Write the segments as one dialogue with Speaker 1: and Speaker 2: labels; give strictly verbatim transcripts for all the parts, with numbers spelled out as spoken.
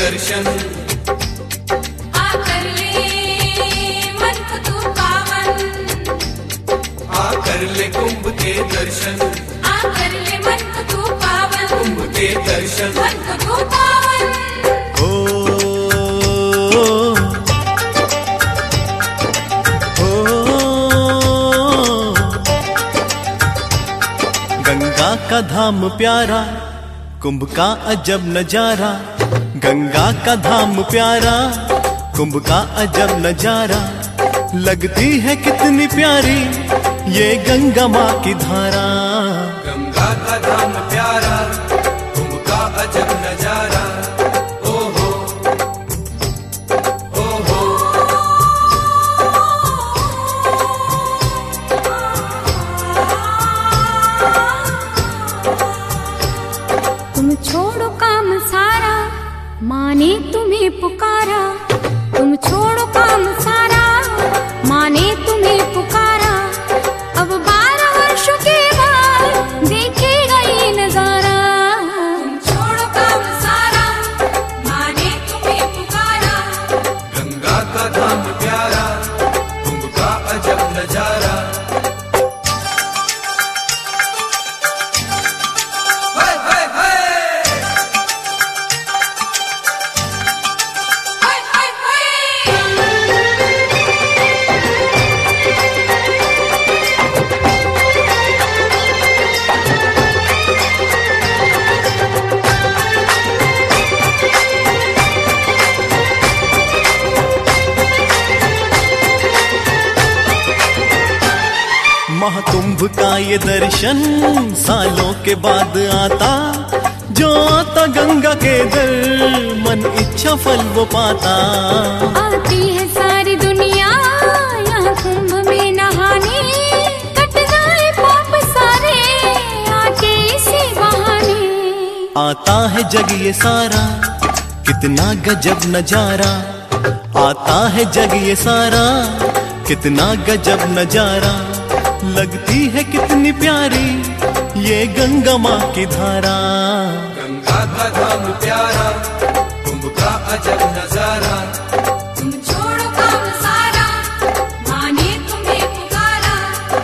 Speaker 1: दर्शन,
Speaker 2: आ कर ले मन को तू पावन,
Speaker 1: आ कर ले कुंभ के दर्शन,
Speaker 2: आ कर ले मन को तू पावन,
Speaker 1: कुंभ के दर्शन,
Speaker 2: मन को तू पावन।
Speaker 3: ओ, ओ, गंगा का धाम प्यारा, कुंभ का अजब नजारा, गंगा का धाम प्यारा, कुंभ का अजब नजारा, लगती है कितनी प्यारी ये गंगा माँ की धारा।
Speaker 1: गंगा का धाम प्यारा, कुंभ का अजब नजारा, ओ हो, ओ हो।
Speaker 2: तुम छोड़ो काम सारा, माँ ने तुम्हें पुकारा, तुम छोड़ो काम सारा, माँ ने तुम्हें पुकारा, अब बारह वर्षों के बाद देखेगा ये नजारा। तुम छोड़ो काम सारा, माँ ने तुम्हें पुकारा,
Speaker 1: गंगा का धाम प्यारा, कुंभ का अजब नजारा। हाय हाय हाय,
Speaker 2: हाय हाय हाय।
Speaker 3: महाकुंभ का ये दर्शन सालों के बाद आता, जो आता गंगा के दर मन इच्छा फल वो पाता।
Speaker 2: आती है सारी दुनिया यहाँ कुंभ में नहाने, कट जाए पाप सारे आके इसी बहाने।
Speaker 3: आता है जग ये सारा, कितना गजब नजारा, आता है जग ये सारा, कितना गजब नजारा, लगती है कितनी प्यारी ये गंगा माँ की धारा।
Speaker 1: गंगा का धाम प्यारा, कुंभ का अजब नजारा।
Speaker 2: तुम छोड़ो काम सारा, माँ ने तुम्हें पुकारा।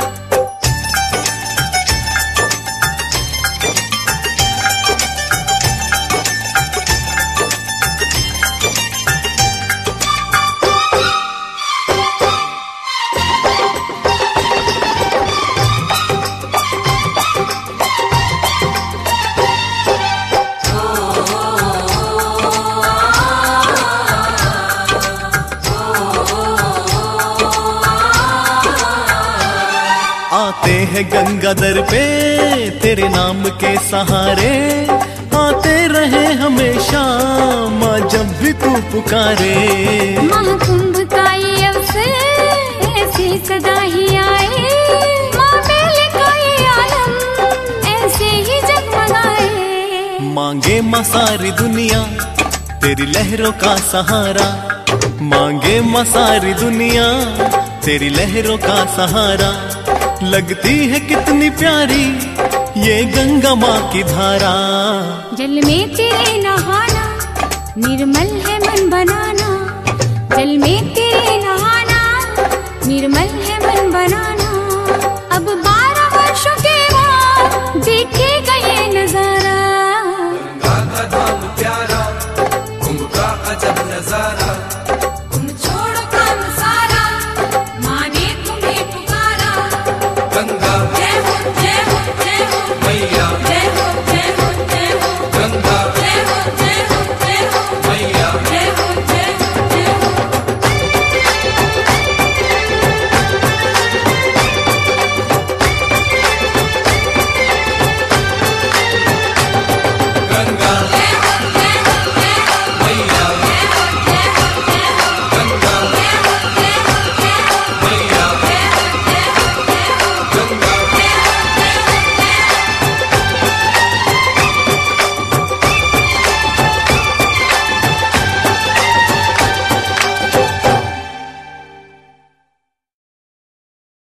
Speaker 3: आते हैं गंगा दर पे तेरे नाम के सहारे, आते रहे हमेशा माँ जब भी तू पुकारे।
Speaker 2: महाकुंभ का ये अवसर ऐसे सदा ही आए, माँ मेले का ये आलम ऐसे ही जगमगाए।
Speaker 3: मांगे माँ सारी दुनिया तेरी लहरों का सहारा, मांगे माँ सारी दुनिया तेरी लहरों का सहारा, लगती है कितनी प्यारी ये गंगा माँ की धारा।
Speaker 2: जल में तेरे नहाना, निर्मल है मन बनाना, जल में तेरे नहाना, निर्मल है मन बनाना।